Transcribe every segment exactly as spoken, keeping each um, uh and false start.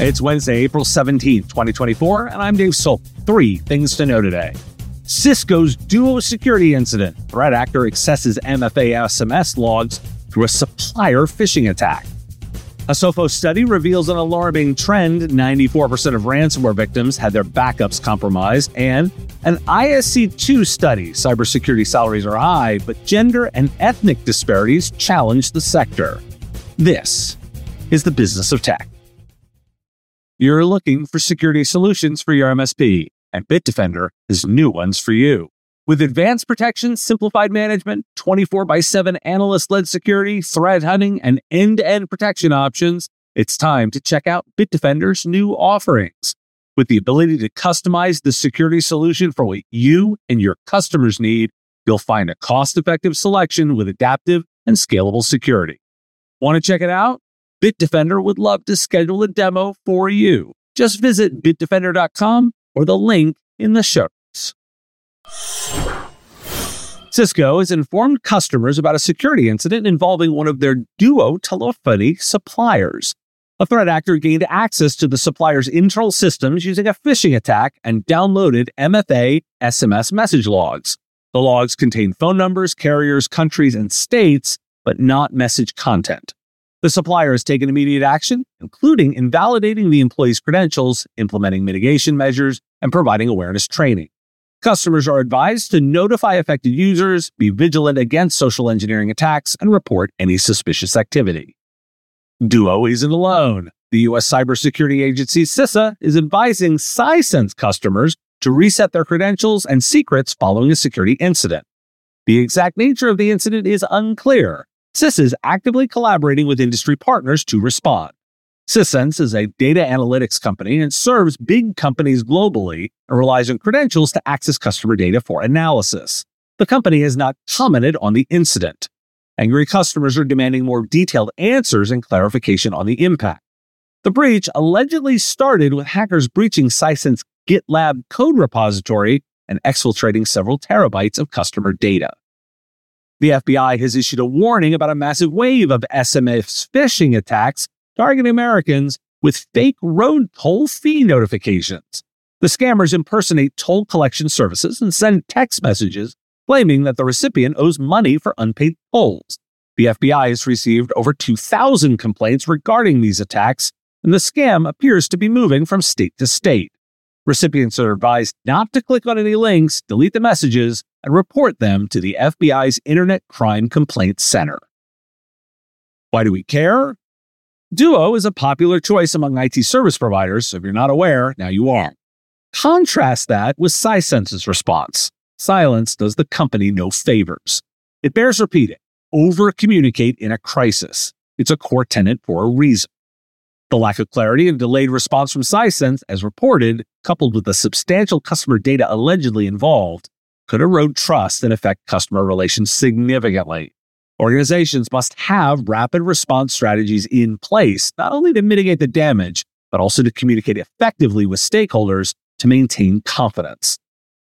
It's Wednesday, April seventeenth, twenty twenty-four, and I'm Dave Soul. Three things to know today. Cisco's Duo security incident. Threat actor accesses M F A S M S logs through a supplier phishing attack. A Sophos study reveals an alarming trend. ninety-four percent of ransomware victims had their backups compromised. And an I S C two study. Cybersecurity salaries are high, but gender and ethnic disparities challenge the sector. This is the business of tech. You're looking for security solutions for your M S P, and Bitdefender has new ones for you. With advanced protection, simplified management, twenty-four by seven analyst-led security, threat hunting, and end-to-end protection options, it's time to check out Bitdefender's new offerings. With the ability to customize the security solution for what you and your customers need, you'll find a cost-effective selection with adaptive and scalable security. Want to check it out? Bitdefender would love to schedule a demo for you. Just visit bitdefender dot com or the link in the show notes. Cisco has informed customers about a security incident involving one of their Duo telephony suppliers. A threat actor gained access to the supplier's internal systems using a phishing attack and downloaded M F A S M S message logs. The logs contain phone numbers, carriers, countries, and states, but not message content. The supplier has taken immediate action, including invalidating the employee's credentials, implementing mitigation measures, and providing awareness training. Customers are advised to notify affected users, be vigilant against social engineering attacks, and report any suspicious activity. Duo isn't alone. The U S cybersecurity agency CISA is advising Sisense customers to reset their credentials and secrets following a security incident. The exact nature of the incident is unclear. CISA is actively collaborating with industry partners to respond. Sisense is a data analytics company and serves big companies globally and relies on credentials to access customer data for analysis. The company has not commented on the incident. Angry customers are demanding more detailed answers and clarification on the impact. The breach allegedly started with hackers breaching Sisense GitLab code repository and exfiltrating several terabytes of customer data. The F B I has issued a warning about a massive wave of S M S phishing attacks targeting Americans with fake road toll fee notifications. The scammers impersonate toll collection services and send text messages claiming that the recipient owes money for unpaid tolls. The F B I has received over two thousand complaints regarding these attacks, and the scam appears to be moving from state to state. Recipients are advised not to click on any links, delete the messages, and report them to the F B I's Internet Crime Complaints Center. Why do we care? Duo is a popular choice among I T service providers, so if you're not aware, now you are. Contrast that with Sisense's response. Silence does the company no favors. It bears repeating, over-communicate in a crisis. It's a core tenet for a reason. The lack of clarity and delayed response from Sisense, as reported, coupled with the substantial customer data allegedly involved, could erode trust and affect customer relations significantly. Organizations must have rapid response strategies in place, not only to mitigate the damage, but also to communicate effectively with stakeholders to maintain confidence.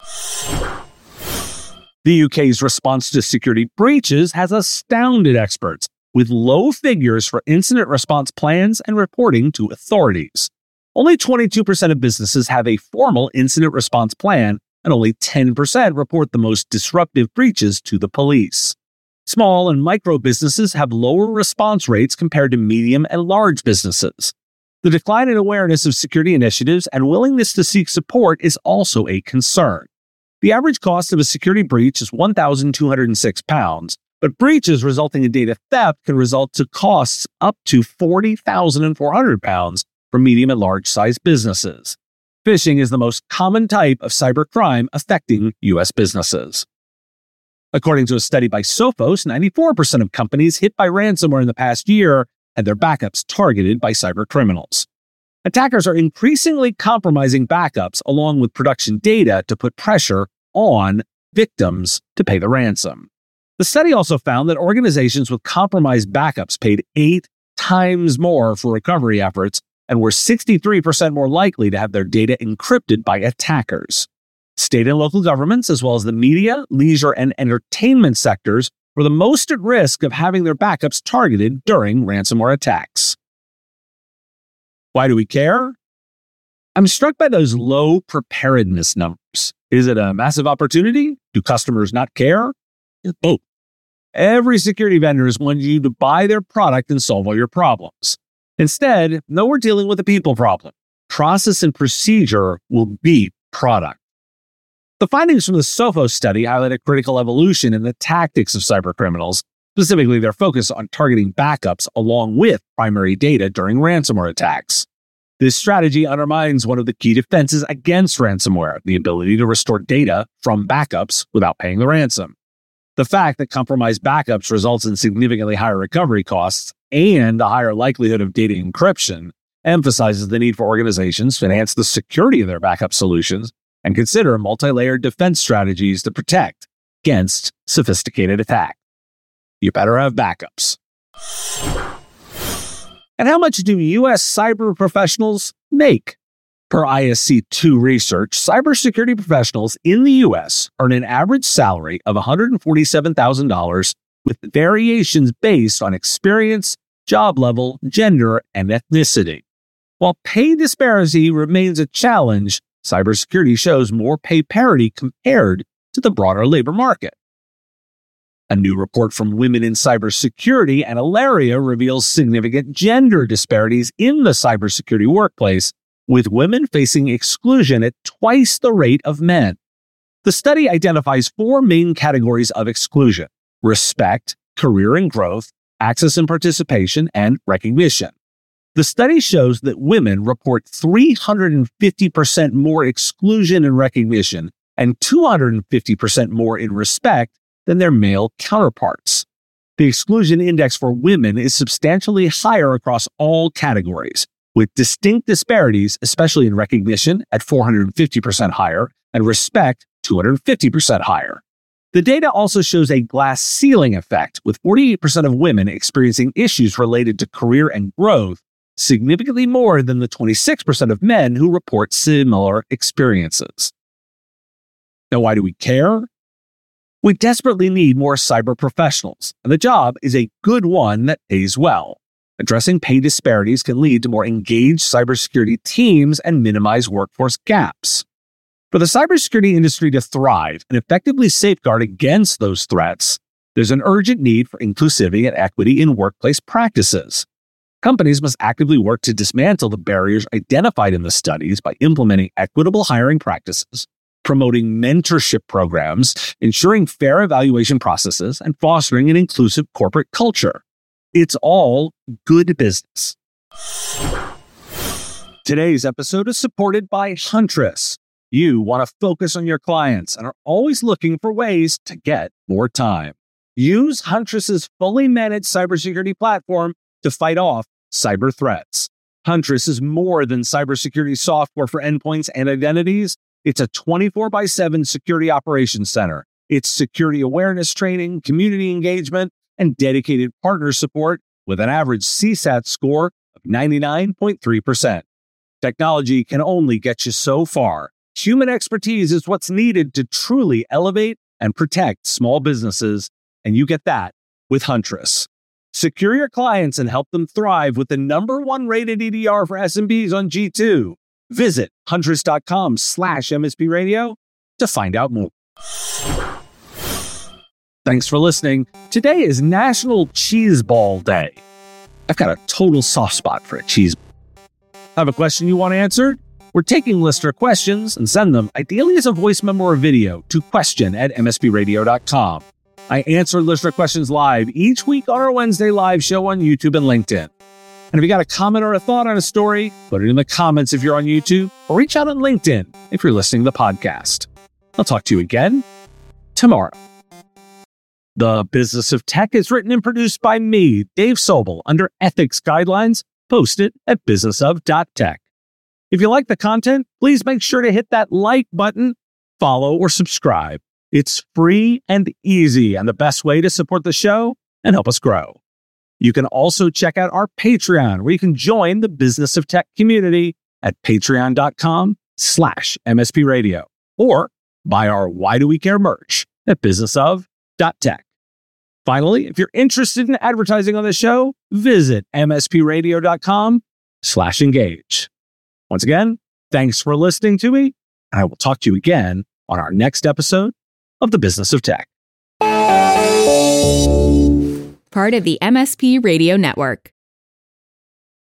The U K's response to security breaches has astounded experts, with low figures for incident response plans and reporting to authorities. Only twenty-two percent of businesses have a formal incident response plan, and only ten percent report the most disruptive breaches to the police. Small and micro businesses have lower response rates compared to medium and large businesses. The decline in awareness of security initiatives and willingness to seek support is also a concern. The average cost of a security breach is one thousand two hundred six pounds, but breaches resulting in data theft can result to costs up to forty thousand four hundred pounds for medium and large-sized businesses. Phishing is the most common type of cybercrime affecting U S businesses. According to a study by Sophos, ninety-four percent of companies hit by ransomware in the past year had their backups targeted by cybercriminals. Attackers are increasingly compromising backups along with production data to put pressure on victims to pay the ransom. The study also found that organizations with compromised backups paid eight times more for recovery efforts and were sixty-three percent more likely to have their data encrypted by attackers. State and local governments, as well as the media, leisure, and entertainment sectors, were the most at risk of having their backups targeted during ransomware attacks. Why do we care? I'm struck by those low preparedness numbers. Is it a massive opportunity? Do customers not care? Both. Every security vendor is wanting you to buy their product and solve all your problems. Instead, no, we're dealing with a people problem. Process and procedure will beat product. The findings from the Sophos study highlight a critical evolution in the tactics of cybercriminals, specifically their focus on targeting backups along with primary data during ransomware attacks. This strategy undermines one of the key defenses against ransomware, the ability to restore data from backups without paying the ransom. The fact that compromised backups results in significantly higher recovery costs and a higher likelihood of data encryption emphasizes the need for organizations to enhance the security of their backup solutions and consider multi-layered defense strategies to protect against sophisticated attack. You better have backups. And how much do U S cyber professionals make? Per I S C two research, cybersecurity professionals in the U S earn an average salary of one hundred forty-seven thousand dollars with variations based on experience, job level, gender, and ethnicity. While pay disparity remains a challenge, cybersecurity shows more pay parity compared to the broader labor market. A new report from Women in Cybersecurity and Alaria reveals significant gender disparities in the cybersecurity workplace, with women facing exclusion at twice the rate of men. The study identifies four main categories of exclusion: respect, career and growth, access and participation, and recognition. The study shows that women report three hundred fifty percent more exclusion and recognition and two hundred fifty percent more in respect than their male counterparts. The exclusion index for women is substantially higher across all categories, with distinct disparities, especially in recognition at four hundred fifty percent higher and respect two hundred fifty percent higher. The data also shows a glass ceiling effect, with forty-eight percent of women experiencing issues related to career and growth, significantly more than the twenty-six percent of men who report similar experiences. Now, why do we care? We desperately need more cyber professionals, and the job is a good one that pays well. Addressing pay disparities can lead to more engaged cybersecurity teams and minimize workforce gaps. For the cybersecurity industry to thrive and effectively safeguard against those threats, there's an urgent need for inclusivity and equity in workplace practices. Companies must actively work to dismantle the barriers identified in the studies by implementing equitable hiring practices, promoting mentorship programs, ensuring fair evaluation processes, and fostering an inclusive corporate culture. It's all good business. Today's episode is supported by Huntress. You want to focus on your clients and are always looking for ways to get more time. Use Huntress's fully managed cybersecurity platform to fight off cyber threats. Huntress is more than cybersecurity software for endpoints and identities. It's a twenty-four by seven security operations center. It's security awareness training, community engagement, and dedicated partner support with an average C SAT score of ninety-nine point three percent. Technology can only get you so far. Human expertise is what's needed to truly elevate and protect small businesses, and you get that with Huntress. Secure your clients and help them thrive with the number one rated E D R for S M Bs on G two. Visit huntress.com slash MSP radio to find out more. Thanks for listening. Today is National Cheese Ball Day. I've got a total soft spot for a cheese ball. Have a question you want answered? We're taking listener questions and send them, ideally as a voice memo or video, to question at m s p radio dot com. I answer listener questions live each week on our Wednesday live show on YouTube and LinkedIn. And if you got a comment or a thought on a story, put it in the comments if you're on YouTube, or reach out on LinkedIn if you're listening to the podcast. I'll talk to you again tomorrow. The Business of Tech is written and produced by me, Dave Sobel, under ethics guidelines posted at business of dot tech. If you like the content, please make sure to hit that like button, follow, or subscribe. It's free and easy and the best way to support the show and help us grow. You can also check out our Patreon, where you can join the Business of Tech community at patreon.com slash MSP radio, or buy our Why Do We Care merch at business of dot tech. Finally, if you're interested in advertising on the show, visit m s p radio dot com slash engage. Once again, thanks for listening to me, and I will talk to you again on our next episode of The Business of Tech. Part of the M S P Radio Network.